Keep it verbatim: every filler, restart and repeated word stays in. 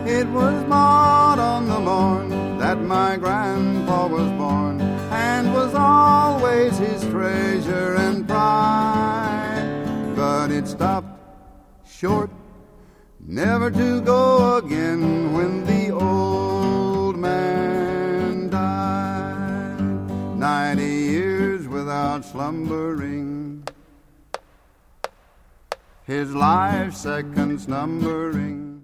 It was bought on the morn that my grandpa was born, and was always his treasure and pride. But it stopped short, never to go again, when the old man died. Ninety years without slumbering, his life seconds numbering.